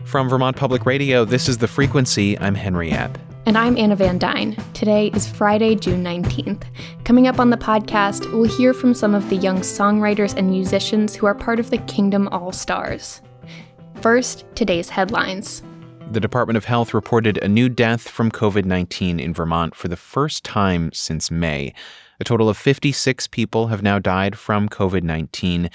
From Vermont Public Radio, this is The Frequency. I'm Henry Epp. And I'm Anna Van Dyne. Today is Friday, June 19th. Coming up on the podcast, we'll hear from some of the young songwriters and musicians who are part of the Kingdom All-Stars. First, today's headlines. The Department of Health reported a new death from COVID-19 in Vermont for the first time since May. A total of 56 people have now died from COVID-19.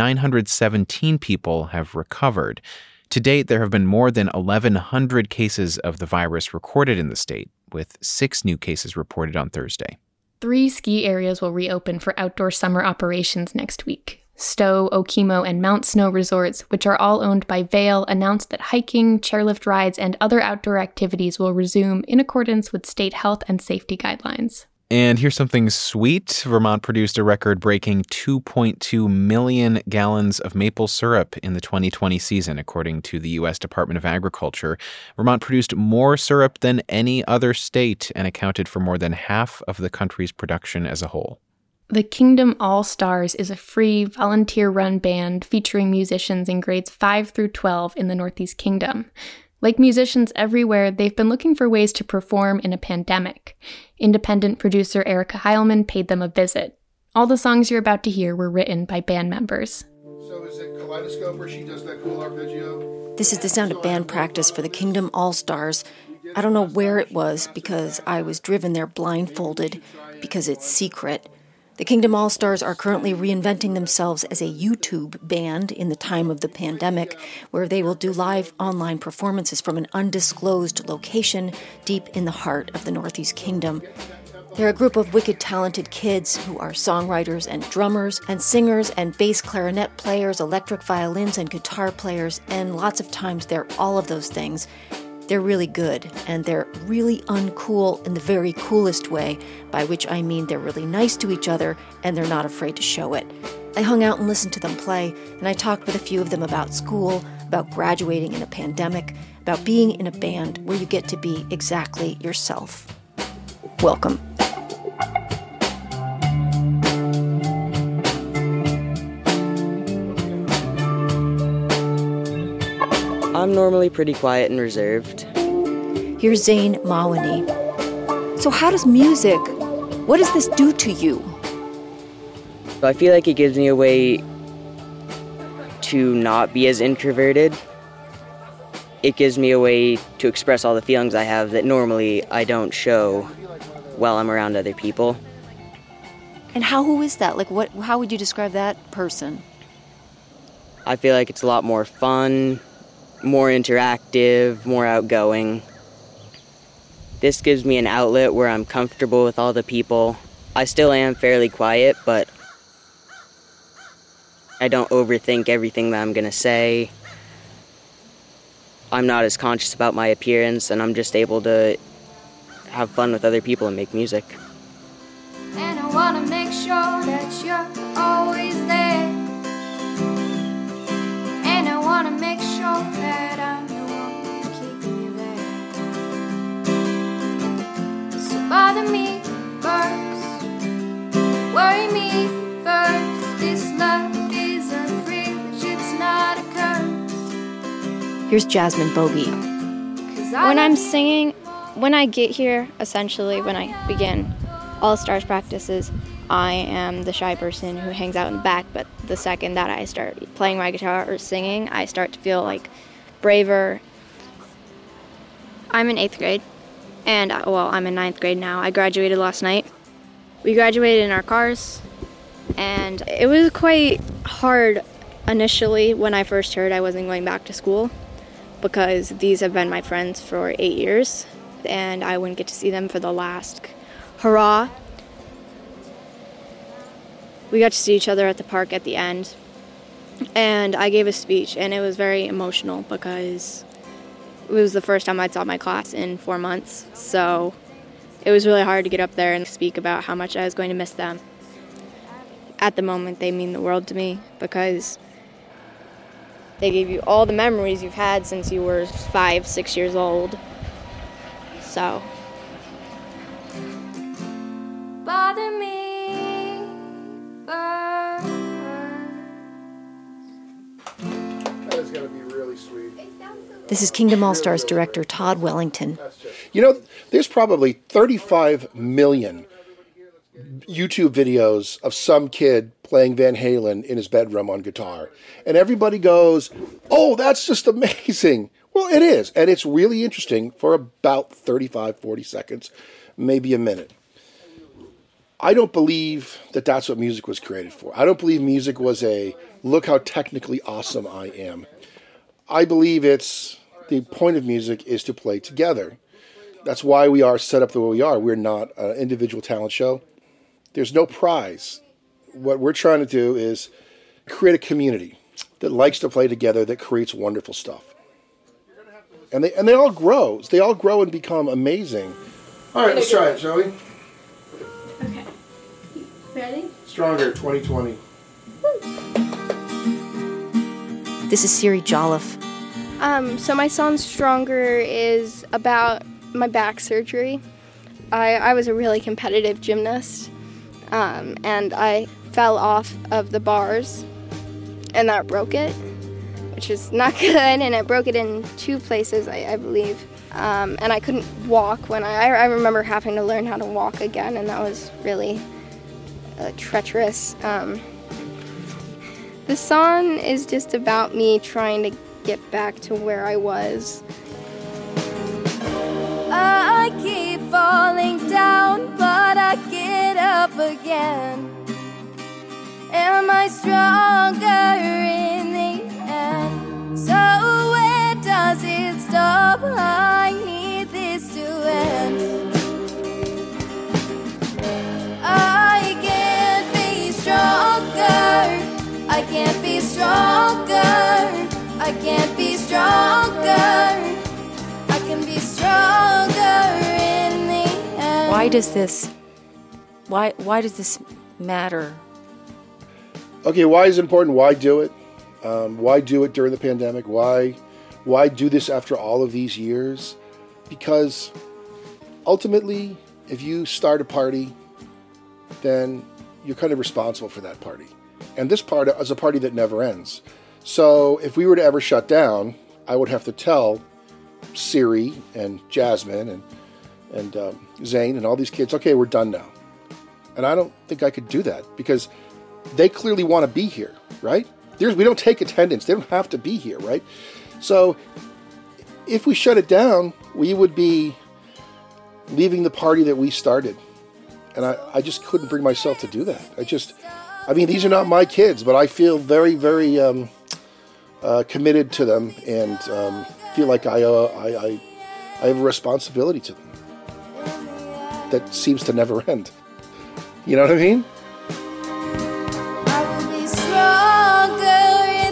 917 people have recovered. To date, there have been more than 1,100 cases of the virus recorded in the state, with 6 new cases reported on Thursday. 3 ski areas will reopen for outdoor summer operations next week. Stowe, Okemo, and Mount Snow resorts, which are all owned by Vail, announced that hiking, chairlift rides, and other outdoor activities will resume in accordance with state health and safety guidelines. And here's something sweet. Vermont produced a record-breaking 2.2 million gallons of maple syrup in the 2020 season, according to the U.S. Department of Agriculture. Vermont produced more syrup than any other state and accounted for more than half of the country's production as a whole. The Kingdom All-Stars is a free, volunteer-run band featuring musicians in grades 5 through 12 in the Northeast Kingdom. Like musicians everywhere, they've been looking for ways to perform in a pandemic. Independent producer Erica Heilman paid them a visit. All the songs you're about to hear were written by band members. So is it Kaleidoscope where she does that cool arpeggio? This is the sound of band practice for the Kingdom All-Stars. I don't know where it was because I was driven there blindfolded, because it's secret. The Kingdom All-Stars are currently reinventing themselves as a YouTube band in the time of the pandemic, where they will do live online performances from an undisclosed location deep in the heart of the Northeast Kingdom. They're a group of wicked talented kids who are songwriters and drummers and singers and bass clarinet players, electric violins and guitar players, and lots of times they're all of those things. They're really good, and they're really uncool in the very coolest way, by which I mean they're really nice to each other, and they're not afraid to show it. I hung out and listened to them play, and I talked with a few of them about school, about graduating in a pandemic, about being in a band where you get to be exactly yourself. Welcome. I'm normally pretty quiet and reserved. Here's Zane Mawani. So how does music, what does this do to you? I feel like it gives me a way to not be as introverted. It gives me a way to express all the feelings I have that normally I don't show while I'm around other people. And who is that? How would you describe that person? I feel like it's a lot more fun, more interactive, more outgoing. This gives me an outlet where I'm comfortable with all the people. I still am fairly quiet, but I don't overthink everything that I'm going to say. I'm not as conscious about my appearance, and I'm just able to have fun with other people and make music. And I want to make sure that you're always there. And I want to make sure that I'm the one keeping you there. So bother me first, worry me first. This love is a privilege, it's not a curse. Here's Jasmine Bogey. When I'm singing, when I get here, essentially when I begin All-Stars practices, I am the shy person who hangs out in the back, but the second that I start playing my guitar or singing, I start to feel braver. I'm in 8th grade, and I'm in 9th grade now. I graduated last night. We graduated in our cars, and it was quite hard initially when I first heard I wasn't going back to school, because these have been my friends for 8 years, and I wouldn't get to see them for the last hurrah. We got to see each other at the park at the end, and I gave a speech, and it was very emotional because it was the first time I saw my class in 4 months, so it was really hard to get up there and speak about how much I was going to miss them. At the moment, they mean the world to me because they give you all the memories you've had since you were 5, 6 years old. So. Bother me first. That is is going to be really sweet. This is Kingdom All Stars director Todd Wellington. You know, there's probably 35 million YouTube videos of some kid playing Van Halen in his bedroom on guitar. And everybody goes, oh, that's just amazing. Well, it is. And it's really interesting for about 35, 40 seconds, maybe a minute. I don't believe that that's what music was created for. I don't believe music was a, look how technically awesome I am. I believe the point of music is to play together. That's why we are set up the way we are. We're not an individual talent show. There's no prize. What we're trying to do is create a community that likes to play together, that creates wonderful stuff. And they all grow. They all grow and become amazing. All right, let's try it, shall we? Okay. Ready? Stronger, 2020. This is Siri Jolliffe. So my song Stronger is about my back surgery. I was a really competitive gymnast, and I fell off of the bars, and that broke it, which is not good, and it broke it in 2 places, I believe. And I couldn't walk when I remember having to learn how to walk again, and that was really treacherous. The song is just about me trying to get back to where I was. I keep falling down, but I get up again. Am I stronger in the end? So where does it stop? I need this to end. I can't be stronger. I can't be stronger. I can't be stronger. I can be stronger in the end. Why does this matter? Okay, why is it important? Why do it? Why do it during the pandemic? Why do this after all of these years? Because ultimately, if you start a party, then you're kind of responsible for that party. And this part is a party that never ends. So if we were to ever shut down, I would have to tell Siri and Jasmine and Zane and all these kids, okay, we're done now. And I don't think I could do that because they clearly want to be here, right? We don't take attendance. They don't have to be here, right? So if we shut it down, we would be leaving the party that we started. And I just couldn't bring myself to do that. These are not my kids, but I feel very, very committed to them and feel like I have a responsibility to them that seems to never end. You know what I mean? I will be stronger in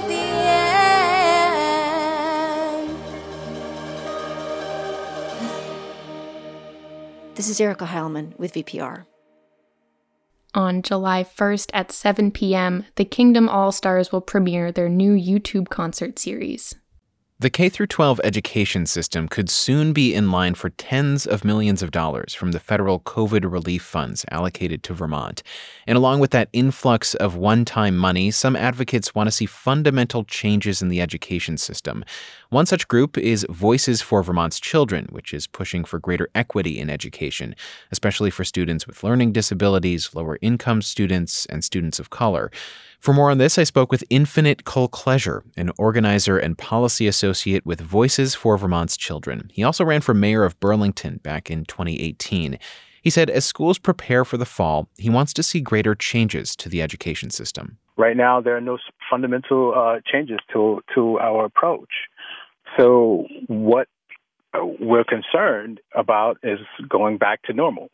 the end. This is Erica Heilman with VPR. On July 1st at 7 p.m., the Kingdom All-Stars will premiere their new YouTube concert series. The K-12 education system could soon be in line for tens of millions of dollars from the federal COVID relief funds allocated to Vermont. And along with that influx of one-time money, some advocates want to see fundamental changes in the education system. One such group is Voices for Vermont's Children, which is pushing for greater equity in education, especially for students with learning disabilities, lower-income students, and students of color. For more on this, I spoke with Infinite Colcleasure, an organizer and policy associate with Voices for Vermont's Children. He also ran for mayor of Burlington back in 2018. He said as schools prepare for the fall, he wants to see greater changes to the education system. Right now, there are no fundamental changes to our approach. So what we're concerned about is going back to normal.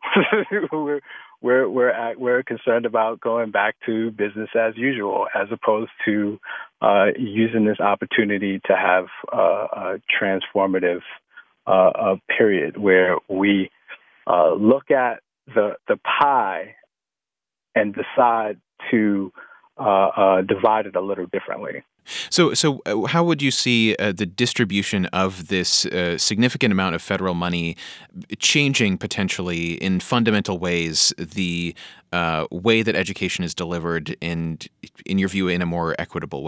We're concerned about going back to business as usual, as opposed to using this opportunity to have a transformative period where we look at the pie and decide to divide it a little differently. So how would you see the distribution of this significant amount of federal money changing potentially in fundamental ways the way that education is delivered and, in your view, in a more equitable way?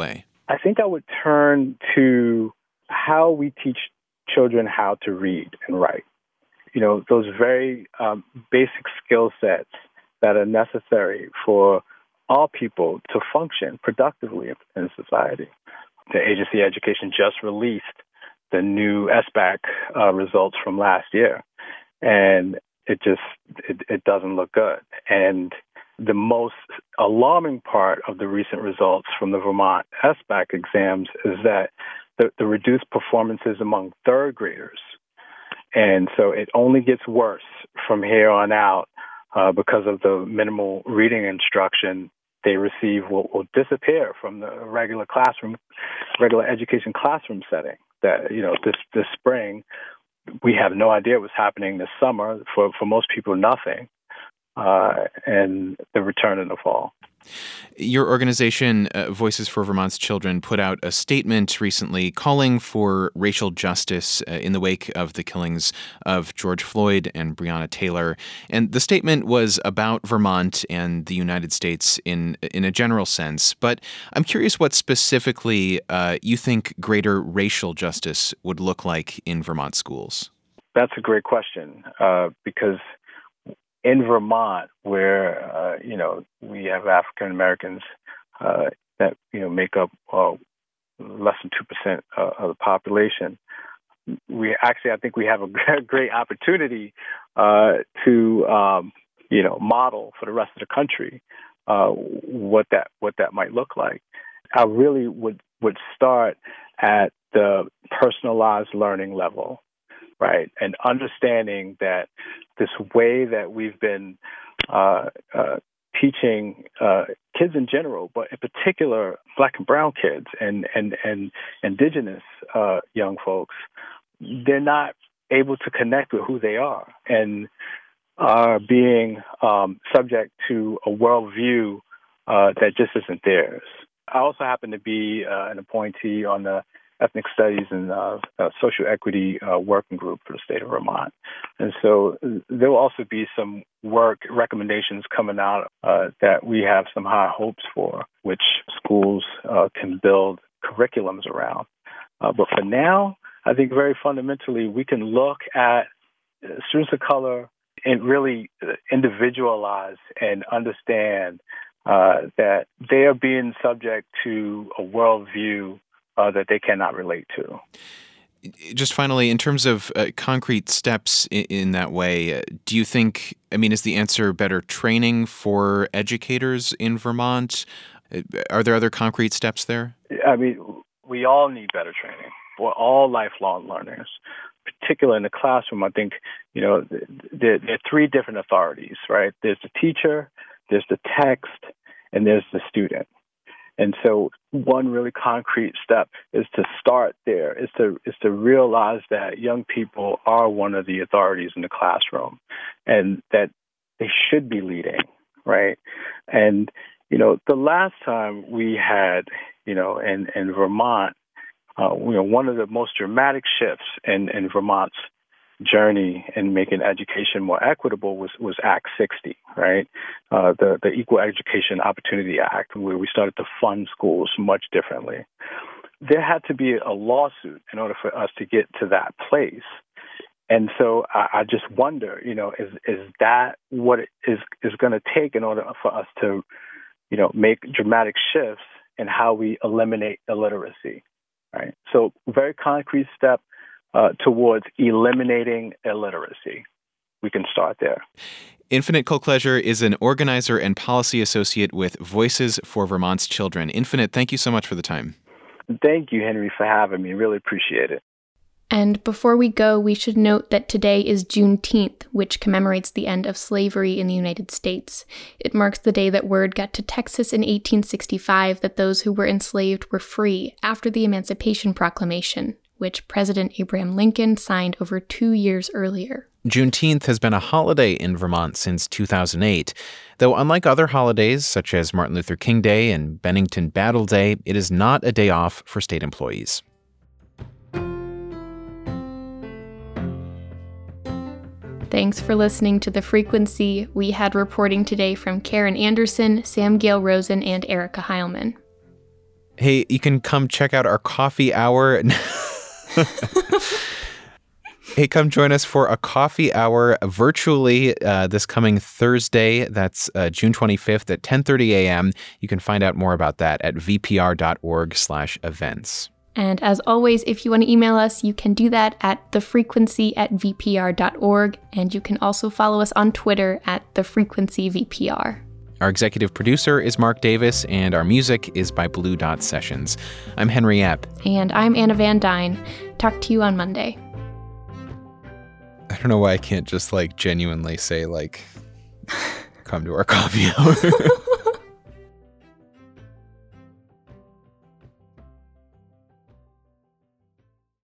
I think I would turn to how we teach children how to read and write. Those very basic skill sets that are necessary for all people to function productively in society. The Agency of Education just released the new SBAC results from last year, and it doesn't look good. And the most alarming part of the recent results from the Vermont SBAC exams is that the reduced performances among third graders. And so it only gets worse from here on out because of the minimal reading instruction they receive will disappear from the regular education classroom setting. That, this spring, we have no idea what's happening this summer. For most people, nothing. And the return in the fall. Your organization, Voices for Vermont's Children, put out a statement recently calling for racial justice in the wake of the killings of George Floyd and Breonna Taylor. And the statement was about Vermont and the United States in a general sense. But I'm curious what specifically you think greater racial justice would look like in Vermont schools. That's a great question because in Vermont, where we have African Americans that make up less than 2% of the population, I think we have a great opportunity to model for the rest of the country what that might look like. I really would start at the personalized learning level. Right, and understanding that this way that we've been teaching kids in general, but in particular Black and brown kids and indigenous young folks, they're not able to connect with who they are and are being subject to a worldview that just isn't theirs. I also happen to be an appointee on the Ethnic Studies and Social Equity Working Group for the state of Vermont. And so there will also be some work recommendations coming out that we have some high hopes for, which schools can build curriculums around. But for now, I think very fundamentally, we can look at students of color and really individualize and understand that they are being subject to a worldview that they cannot relate to. Just finally, in terms of concrete steps in that way, do you think, is the answer better training for educators in Vermont? Are there other concrete steps there? We all need better training. We're all lifelong learners, particularly in the classroom. I think, there are three different authorities, right? There's the teacher, there's the text, and there's the student. And so one really concrete step is to start there, is to realize that young people are one of the authorities in the classroom and that they should be leading, right? And, the last time we had, in Vermont, one of the most dramatic shifts in Vermont's journey in making education more equitable was Act 60, right? The Equal Education Opportunity Act, where we started to fund schools much differently. There had to be a lawsuit in order for us to get to that place. And so I just wonder, is that what it is going to take in order for us to, make dramatic shifts in how we eliminate illiteracy, right? So very concrete step towards eliminating illiteracy. We can start there. Infinite Colcleasure is an organizer and policy associate with Voices for Vermont's Children. Infinite, thank you so much for the time. Thank you, Henry, for having me. Really appreciate it. And before we go, we should note that today is Juneteenth, which commemorates the end of slavery in the United States. It marks the day that word got to Texas in 1865 that those who were enslaved were free after the Emancipation Proclamation, which President Abraham Lincoln signed over 2 years earlier. Juneteenth has been a holiday in Vermont since 2008, though unlike other holidays such as Martin Luther King Day and Bennington Battle Day, it is not a day off for state employees. Thanks for listening to The Frequency. We had reporting today from Karen Anderson, Sam Gale Rosen, and Erica Heilman. Hey, you can come check out our coffee hour. Hey, come join us for a coffee hour virtually this coming Thursday. That's June 25th at 10:30 a.m. You can find out more about that at vpr.org/events. And as always, if you want to email us, you can do that at thefrequency@vpr.org. And you can also follow us on Twitter at thefrequencyvpr. Our executive producer is Mark Davis, and our music is by Blue Dot Sessions. I'm Henry Epp. And I'm Anna Van Dyne. Talk to you on Monday. I don't know why I can't just, genuinely say, come to our coffee hour.